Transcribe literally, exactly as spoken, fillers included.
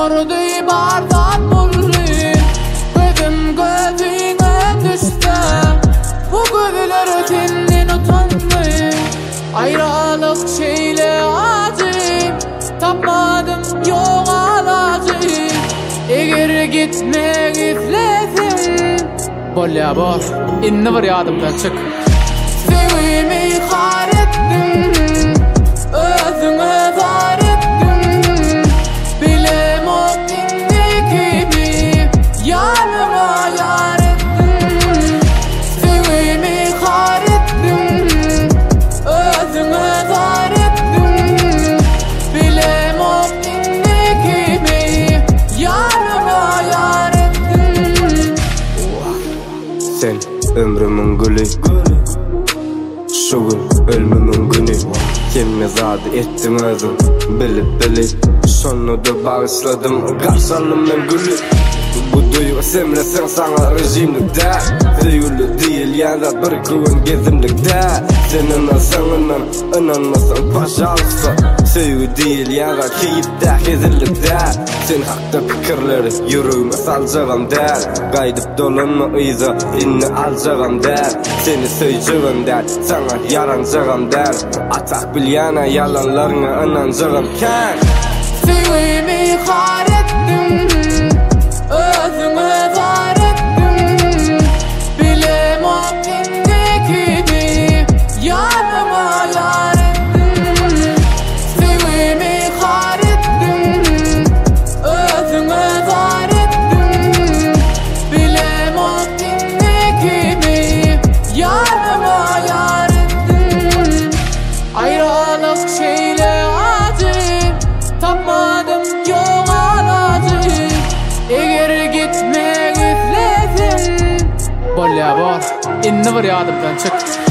Nurdi bardan bulli Gözüm gözüne düştü Bu gözler senden utandı Ayrılık şeyle acı Tapmadım yok alacı Eğer gitmek istesin Bol ya bol İnni var yadımdan çık Sevimi har ettim Özüme zar ettim Bilem o indikimi Yanıma yar ettim Sevimi har ettim Özüme zar ettim Bilem o indikimi Yanıma yar ettim Sen ömrümün gülü Şu gün ölmümün günü Kemme zadı ettim özüm Bilip bilip Sonu da bağışladım Karşalım ben gülü Bu duygu semresen sana rejimlikte Sevgili değil yanda bir kuvun gezimlikte Senin sanınan inanmasan paşalıksa Sevgi değil yanda keyifte kezillikte Sen hakta fikirleri yüreğime salcağım der Gaydip dolanma iza inni alcağım der Seni söyleyeceğim der sana yarancağım der Atak bil yana yalanlarına inancağım ken Sevimi har ettim Özüme zar ettim Bilem o indikimi Yanıma yar ettim Sevimi har ettim Özüme zar ettim Bilem o indikimi Yanıma yar ettim Ayrılık şeyle acı Tapmadım yok alacı Eğer gitmek istesin Bol ya bol İnni var yadımdan çık